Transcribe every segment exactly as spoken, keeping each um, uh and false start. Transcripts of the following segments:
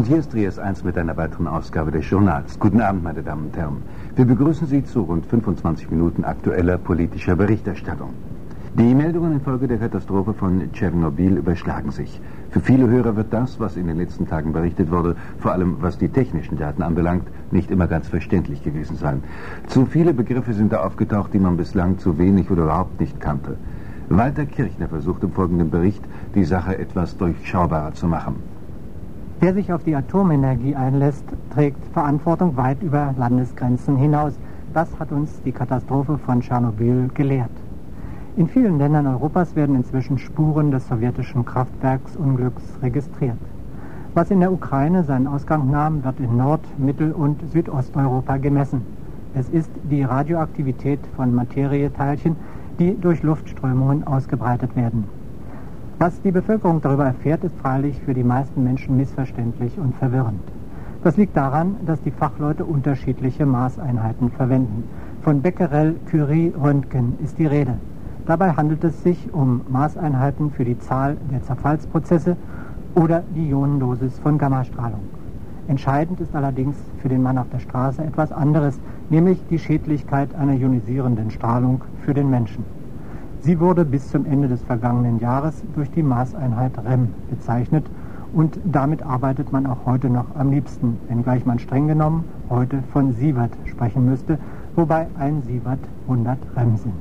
Und hier ist Trias eins mit einer weiteren Ausgabe des Journals. Guten Abend, meine Damen und Herren. Wir begrüßen Sie zu rund fünfundzwanzig Minuten aktueller politischer Berichterstattung. Die Meldungen infolge der Katastrophe von Tschernobyl überschlagen sich. Für viele Hörer wird das, was in den letzten Tagen berichtet wurde, vor allem was die technischen Daten anbelangt, nicht immer ganz verständlich gewesen sein. Zu viele Begriffe sind da aufgetaucht, die man bislang zu wenig oder überhaupt nicht kannte. Walter Kirchner versucht im folgenden Bericht, die Sache etwas durchschaubarer zu machen. Wer sich auf die Atomenergie einlässt, trägt Verantwortung weit über Landesgrenzen hinaus. Das hat uns die Katastrophe von Tschernobyl gelehrt. In vielen Ländern Europas werden inzwischen Spuren des sowjetischen Kraftwerksunglücks registriert. Was in der Ukraine seinen Ausgang nahm, wird in Nord-, Mittel- und Südosteuropa gemessen. Es ist die Radioaktivität von Materieteilchen, die durch Luftströmungen ausgebreitet werden. Was die Bevölkerung darüber erfährt, ist freilich für die meisten Menschen missverständlich und verwirrend. Das liegt daran, dass die Fachleute unterschiedliche Maßeinheiten verwenden. Von Becquerel, Curie, Röntgen ist die Rede. Dabei handelt es sich um Maßeinheiten für die Zahl der Zerfallsprozesse oder die Ionendosis von Gammastrahlung. Entscheidend ist allerdings für den Mann auf der Straße etwas anderes, nämlich die Schädlichkeit einer ionisierenden Strahlung für den Menschen. Sie wurde bis zum Ende des vergangenen Jahres durch die Maßeinheit R E M bezeichnet und damit arbeitet man auch heute noch am liebsten, wenngleich man streng genommen heute von Sievert sprechen müsste, wobei ein Sievert hundert R E M sind.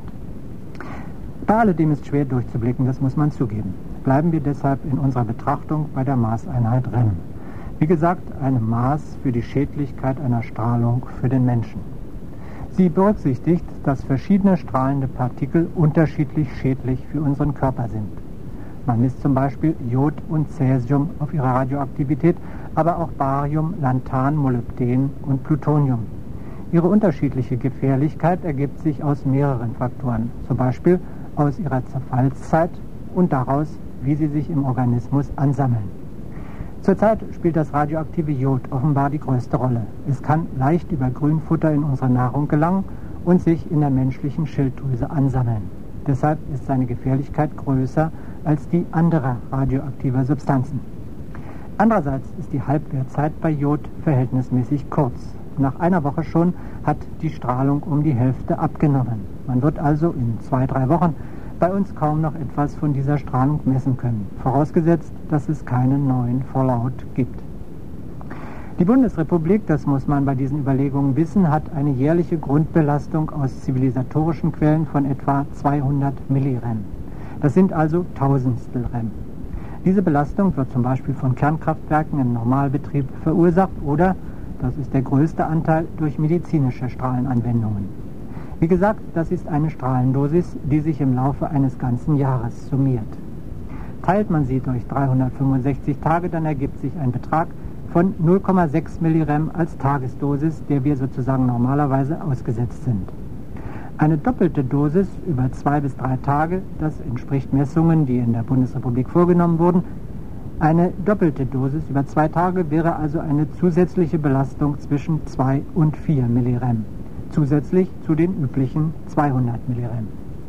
Bei alledem ist schwer durchzublicken, das muss man zugeben. Bleiben wir deshalb in unserer Betrachtung bei der Maßeinheit R E M. Wie gesagt, ein Maß für die Schädlichkeit einer Strahlung für den Menschen. Sie berücksichtigt, dass verschiedene strahlende Partikel unterschiedlich schädlich für unseren Körper sind. Man misst zum Beispiel Jod und Cäsium auf ihre Radioaktivität, aber auch Barium, Lanthan, Molybden und Plutonium. Ihre unterschiedliche Gefährlichkeit ergibt sich aus mehreren Faktoren, zum Beispiel aus ihrer Zerfallszeit und daraus, wie sie sich im Organismus ansammeln. Zurzeit spielt das radioaktive Jod offenbar die größte Rolle. Es kann leicht über Grünfutter in unsere Nahrung gelangen und sich in der menschlichen Schilddrüse ansammeln. Deshalb ist seine Gefährlichkeit größer als die anderer radioaktiver Substanzen. Andererseits ist die Halbwertzeit bei Jod verhältnismäßig kurz. Nach einer Woche schon hat die Strahlung um die Hälfte abgenommen. Man wird also in zwei, drei Wochen bei uns kaum noch etwas von dieser Strahlung messen können, vorausgesetzt, dass es keinen neuen Fallout gibt. Die Bundesrepublik, das muss man bei diesen Überlegungen wissen, hat eine jährliche Grundbelastung aus zivilisatorischen Quellen von etwa zweihundert Millirem. Das sind also Tausendstel Rem. Diese Belastung wird zum Beispiel von Kernkraftwerken im Normalbetrieb verursacht oder, das ist der größte Anteil, durch medizinische Strahlenanwendungen. Wie gesagt, das ist eine Strahlendosis, die sich im Laufe eines ganzen Jahres summiert. Teilt man sie durch dreihundertfünfundsechzig Tage, dann ergibt sich ein Betrag von null Komma sechs Millirem als Tagesdosis, der wir sozusagen normalerweise ausgesetzt sind. Eine doppelte Dosis über zwei bis drei Tage, das entspricht Messungen, die in der Bundesrepublik vorgenommen wurden. Eine doppelte Dosis über zwei Tage wäre also eine zusätzliche Belastung zwischen zwei und vier Millirem. Zusätzlich zu den üblichen zweihundert Millirem.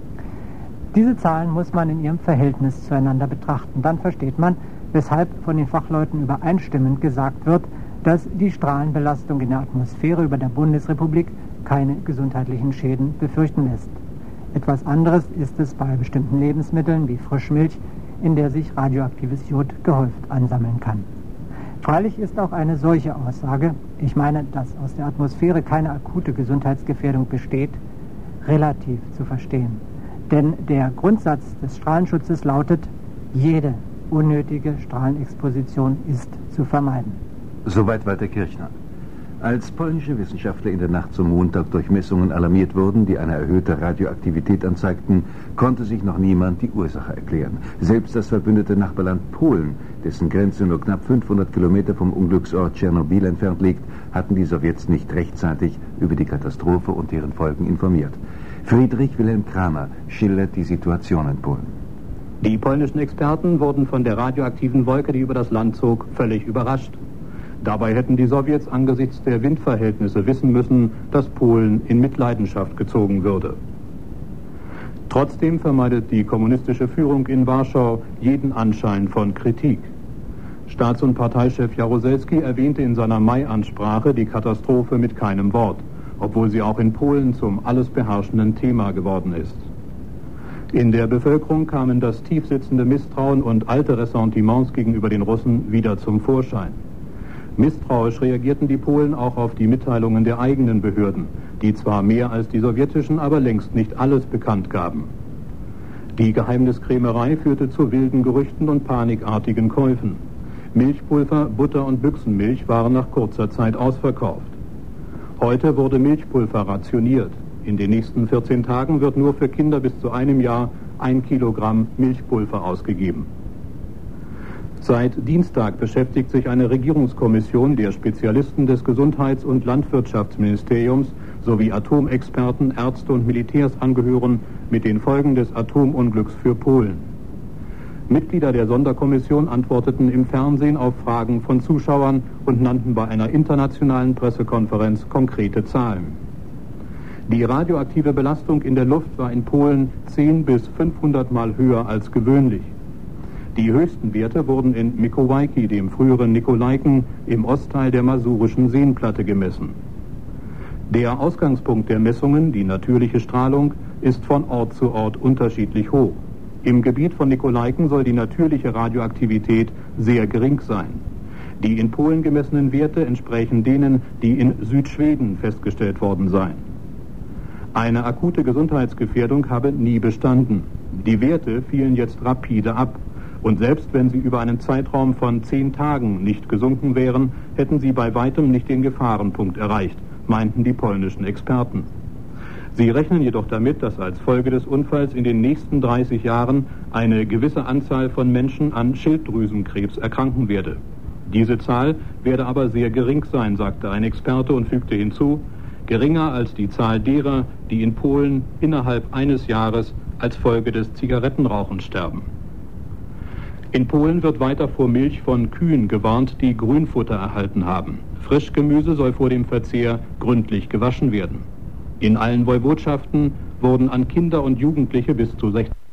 Diese Zahlen muss man in ihrem Verhältnis zueinander betrachten. Dann versteht man, weshalb von den Fachleuten übereinstimmend gesagt wird, dass die Strahlenbelastung in der Atmosphäre über der Bundesrepublik keine gesundheitlichen Schäden befürchten lässt. Etwas anderes ist es bei bestimmten Lebensmitteln wie Frischmilch, in der sich radioaktives Jod gehäuft ansammeln kann. Freilich ist auch eine solche Aussage, ich meine, dass aus der Atmosphäre keine akute Gesundheitsgefährdung besteht, relativ zu verstehen. Denn der Grundsatz des Strahlenschutzes lautet, jede unnötige Strahlenexposition ist zu vermeiden. Soweit Walter Kirchner. Als polnische Wissenschaftler in der Nacht zum Montag durch Messungen alarmiert wurden, die eine erhöhte Radioaktivität anzeigten, konnte sich noch niemand die Ursache erklären. Selbst das verbündete Nachbarland Polen, dessen Grenze nur knapp fünfhundert Kilometer vom Unglücksort Tschernobyl entfernt liegt, hatten die Sowjets nicht rechtzeitig über die Katastrophe und deren Folgen informiert. Friedrich Wilhelm Kramer schildert die Situation in Polen. Die polnischen Experten wurden von der radioaktiven Wolke, die über das Land zog, völlig überrascht. Dabei hätten die Sowjets angesichts der Windverhältnisse wissen müssen, dass Polen in Mitleidenschaft gezogen würde. Trotzdem vermeidet die kommunistische Führung in Warschau jeden Anschein von Kritik. Staats- und Parteichef Jaruzelski erwähnte in seiner Mai-Ansprache die Katastrophe mit keinem Wort, obwohl sie auch in Polen zum alles beherrschenden Thema geworden ist. In der Bevölkerung kamen das tiefsitzende Misstrauen und alte Ressentiments gegenüber den Russen wieder zum Vorschein. Misstrauisch reagierten die Polen auch auf die Mitteilungen der eigenen Behörden, die zwar mehr als die sowjetischen, aber längst nicht alles bekannt gaben. Die Geheimniskrämerei führte zu wilden Gerüchten und panikartigen Käufen. Milchpulver, Butter und Büchsenmilch waren nach kurzer Zeit ausverkauft. Heute wurde Milchpulver rationiert. In den nächsten vierzehn Tagen wird nur für Kinder bis zu einem Jahr ein Kilogramm Milchpulver ausgegeben. Seit Dienstag beschäftigt sich eine Regierungskommission der Spezialisten des Gesundheits- und Landwirtschaftsministeriums sowie Atomexperten, Ärzte und Militärs angehören mit den Folgen des Atomunglücks für Polen. Mitglieder der Sonderkommission antworteten im Fernsehen auf Fragen von Zuschauern und nannten bei einer internationalen Pressekonferenz konkrete Zahlen. Die radioaktive Belastung in der Luft war in Polen zehn bis fünfhundert Mal höher als gewöhnlich. Die höchsten Werte wurden in Mikołajki, dem früheren Nikolaiken, im Ostteil der masurischen Seenplatte gemessen. Der Ausgangspunkt der Messungen, die natürliche Strahlung, ist von Ort zu Ort unterschiedlich hoch. Im Gebiet von Nikolaiken soll die natürliche Radioaktivität sehr gering sein. Die in Polen gemessenen Werte entsprechen denen, die in Südschweden festgestellt worden seien. Eine akute Gesundheitsgefährdung habe nie bestanden. Die Werte fielen jetzt rapide ab. Und selbst wenn sie über einen Zeitraum von zehn Tagen nicht gesunken wären, hätten sie bei weitem nicht den Gefahrenpunkt erreicht, meinten die polnischen Experten. Sie rechnen jedoch damit, dass als Folge des Unfalls in den nächsten dreißig Jahren eine gewisse Anzahl von Menschen an Schilddrüsenkrebs erkranken werde. Diese Zahl werde aber sehr gering sein, sagte ein Experte und fügte hinzu, geringer als die Zahl derer, die in Polen innerhalb eines Jahres als Folge des Zigarettenrauchens sterben. In Polen wird weiter vor Milch von Kühen gewarnt, die Grünfutter erhalten haben. Frischgemüse soll vor dem Verzehr gründlich gewaschen werden. In allen Woiwodschaften wurden an Kinder und Jugendliche bis zu sechzehn